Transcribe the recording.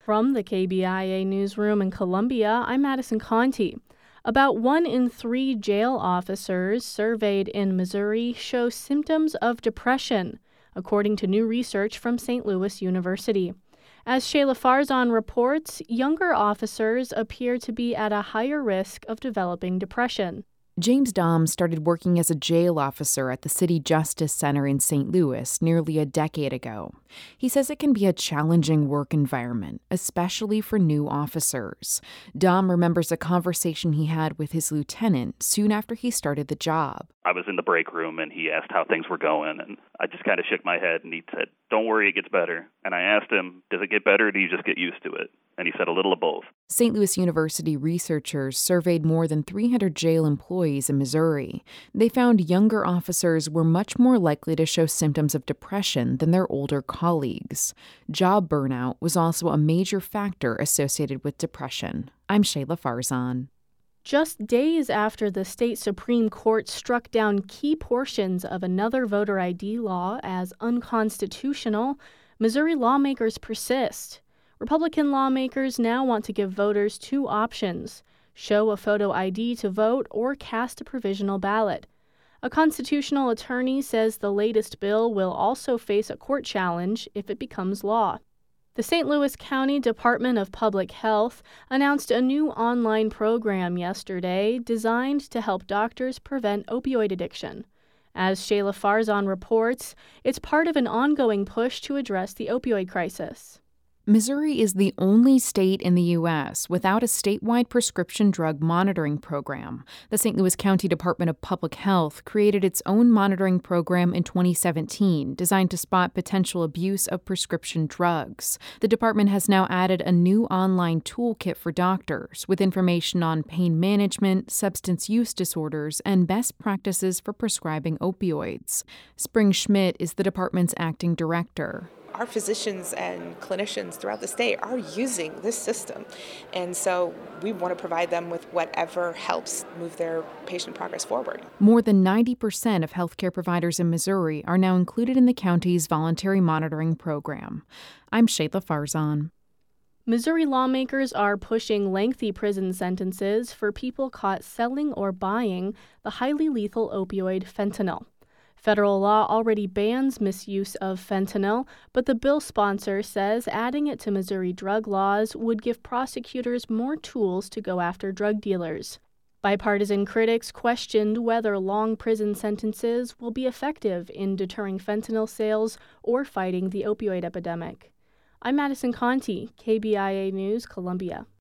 From the KBIA newsroom in Columbia, I'm Madison Conti. About 1 in 3 jail officers surveyed in Missouri show symptoms of depression, according to new research from St. Louis University. As Shayla Farzan reports, younger officers appear to be at a higher risk of developing depression. James Dom started working as a jail officer at the City Justice Center in St. Louis nearly a decade ago. He says it can be a challenging work environment, especially for new officers. Dom remembers a conversation he had with his lieutenant soon after he started the job. I was in the break room and he asked how things were going, and I just kind of shook my head and he said, "Don't worry, it gets better." And I asked him, "Does it get better or do you just get used to it?" And he said a little of both. St. Louis University researchers surveyed more than 300 jail employees in Missouri. They found younger officers were much more likely to show symptoms of depression than their older colleagues. Job burnout was also a major factor associated with depression. I'm Shayla Farzan. Just days after the state Supreme Court struck down key portions of another voter ID law as unconstitutional, Missouri lawmakers persist. Republican lawmakers now want to give voters 2 options: show a photo ID to vote or cast a provisional ballot. A constitutional attorney says the latest bill will also face a court challenge if it becomes law. The St. Louis County Department of Public Health announced a new online program yesterday designed to help doctors prevent opioid addiction. As Shayla Farzan reports, it's part of an ongoing push to address the opioid crisis. Missouri is the only state in the U.S. without a statewide prescription drug monitoring program. The St. Louis County Department of Public Health created its own monitoring program in 2017, designed to spot potential abuse of prescription drugs. The department has now added a new online toolkit for doctors with information on pain management, substance use disorders, and best practices for prescribing opioids. Spring Schmidt is the department's acting director. Our physicians and clinicians throughout the state are using this system, and so we want to provide them with whatever helps move their patient progress forward. More than 90% of healthcare providers in Missouri are now included in the county's voluntary monitoring program. I'm Shayla Farzan. Missouri lawmakers are pushing lengthy prison sentences for people caught selling or buying the highly lethal opioid fentanyl. Federal law already bans misuse of fentanyl, but the bill sponsor says adding it to Missouri drug laws would give prosecutors more tools to go after drug dealers. Bipartisan critics questioned whether long prison sentences will be effective in deterring fentanyl sales or fighting the opioid epidemic. I'm Madison Conti, KBIA News, Columbia.